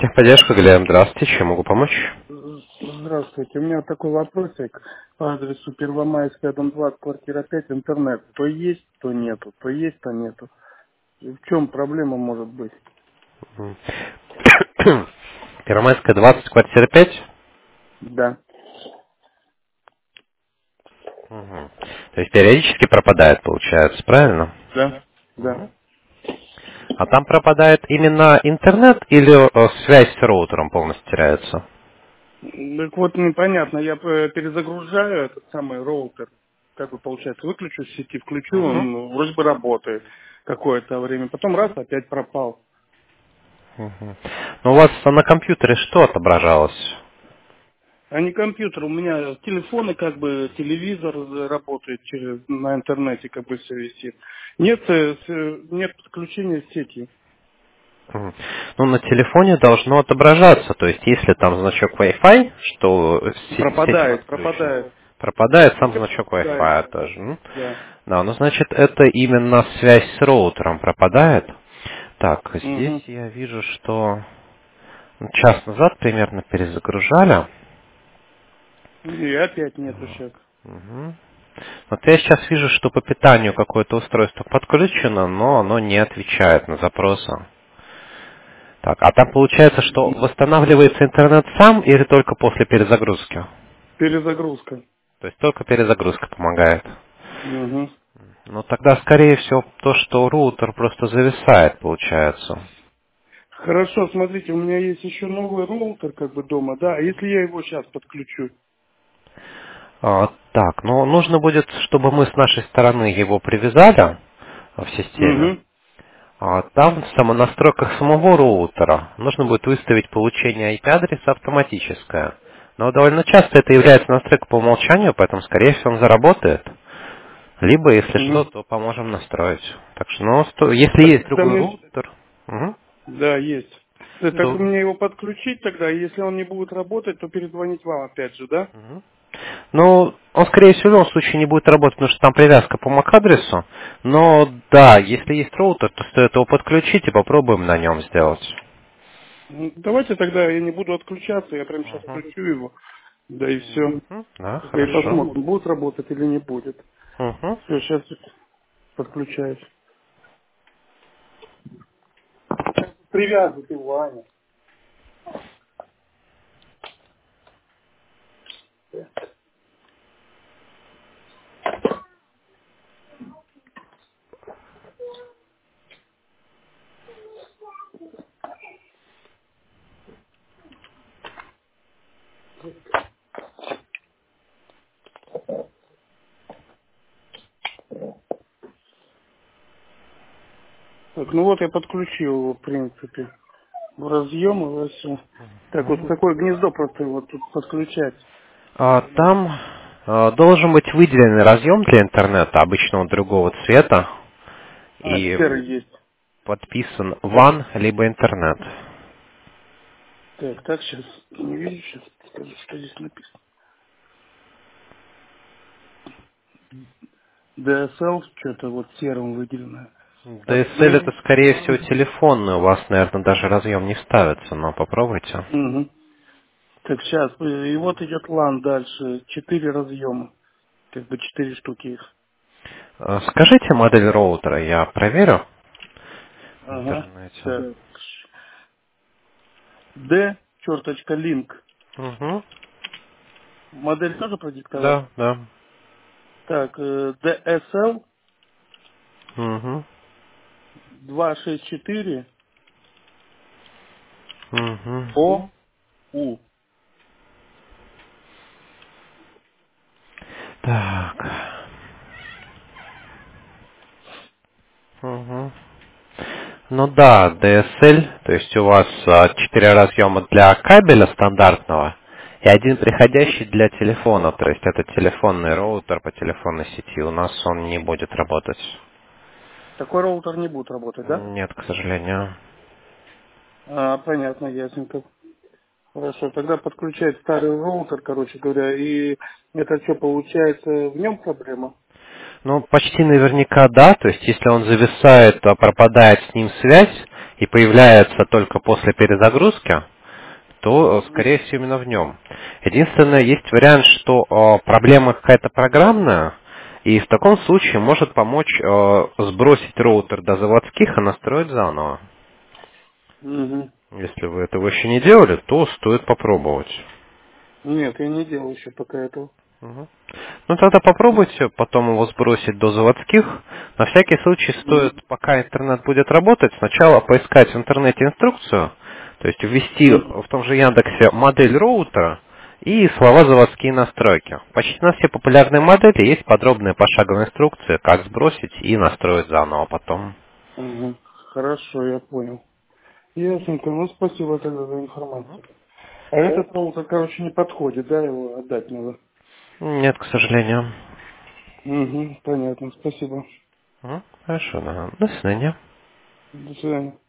Техподдержка, Глеб, здравствуйте, чем могу помочь? Здравствуйте. У меня такой вопросик по адресу Первомайская, дом 20, квартира 5, интернет. То есть, то нету. То есть, то нету. И в чем проблема может быть? Мгм. Первомайская, 20, квартира 5. Да. Мгм. То есть периодически пропадает, получается, правильно? Да. Да. Мгм. А там пропадает именно интернет или связь с роутером полностью теряется? Так вот, непонятно. Я перезагружаю этот самый роутер. Как бы получается, выключу с сети, включу, Мгм. он вроде бы работает какое-то время. Потом раз, опять пропал. Мгм. Но у вас на компьютере что отображалось? А не компьютер, у меня телефоны, как бы телевизор работает на интернете, как бы все висит. Нет, нет подключения сети. Мгм. Ну, на телефоне должно отображаться, то есть если там значок Wi-Fi, что сеть Пропадает, подключена, пропадает. пропадает сам Мне значок пропадает, Wi-Fi тоже. да. Да, ну значит это именно связь с роутером пропадает. Так, здесь Угу. я вижу, что час назад примерно перезагружали. И опять нету сейчас. Мгм. Вот я сейчас вижу, что по питанию какое-то устройство подключено, но оно не отвечает на запросы. Так, а там получается, что восстанавливается интернет сам или только после перезагрузки? Перезагрузка. То есть только перезагрузка помогает. Угу. Ну тогда, скорее всего, то, что роутер просто зависает, получается. Хорошо, смотрите, у меня есть еще новый роутер как бы дома, да, а если я его сейчас подключу? Так, ну нужно будет, чтобы мы с нашей стороны его привязали в системе. Угу. Там в настройках самого роутера нужно будет выставить получение IP-адреса автоматическое. Но довольно часто это является настройкой по умолчанию, поэтому, скорее всего, он заработает. Либо, если что, Угу. то поможем настроить. Так что, ну, если есть Тогда другой мне... роутер, мгм, Да, есть. Так то... мне его подключить тогда, и если он не будет работать, то перезвонить вам опять же, да? мгм. Ну, он, скорее всего, в любом случае не будет работать, потому что там привязка по MAC-адресу. Но, да, если есть роутер, то стоит его подключить и попробуем на нем сделать. Давайте тогда я не буду отключаться, я прямо сейчас Мгм. включу его. Да и все. Мгм. Да, И хорошо. посмотрим, будет работать или не будет. Мгм. Все, сейчас подключаюсь. Привязывай его, Аня. Так, ну вот я подключил его, в принципе. В разъем и во все. Так, вот в какое гнездо просто его тут подключать? Там должен быть выделенный разъем для интернета, обычного другого цвета, А, и серый есть. подписан WAN либо интернет. Так, сейчас не вижу, сейчас скажу, что здесь написано. DSL, что-то вот серым выделено. DSL это, Upgrade. скорее всего, телефонный. У вас, наверное, даже разъем не вставится, но попробуйте. Угу. Так, сейчас. И вот идет LAN дальше. 4 разъема. Как бы 4 штуки их. Скажите модель роутера, я проверю в Ага. интернете. Так. D, черточка, link. Угу. Модель тоже продиктовать? Да, да. Так, DSL Угу. 264 Угу. OU. Так. Угу. Ну да, DSL, то есть у вас 4 разъема для кабеля стандартного и один приходящий для телефона, то есть это телефонный роутер по телефонной сети. У нас он не будет работать. Такой роутер не будет работать, да? Нет, к сожалению. А, понятно, ясненько. Хорошо, тогда подключать старый роутер, короче говоря, и это что, получается, в нем проблема? Ну, почти наверняка да, то есть если он зависает, пропадает с ним связь и появляется только после перезагрузки, то, скорее всего, именно в нем. Единственное, есть вариант, что проблема какая-то программная, и в таком случае может помочь сбросить роутер до заводских и настроить заново. Угу. Если вы этого еще не делали, то стоит попробовать. Нет, я не делал еще пока этого. Мгм. Ну тогда попробуйте потом его сбросить до заводских. На всякий случай Угу. стоит, пока интернет будет работать, сначала поискать в интернете инструкцию, то есть ввести в том же Яндексе модель роутера и слова заводские настройки. Почти на все популярные модели есть подробная пошаговая инструкция, как сбросить и настроить заново потом. Угу. Хорошо, я понял. Ясненько, ну спасибо тогда за информацию. А этот роутер, короче, не подходит, да, его отдать надо? Нет, к сожалению. Угу, понятно, спасибо. Хорошо, да. До свидания. До свидания.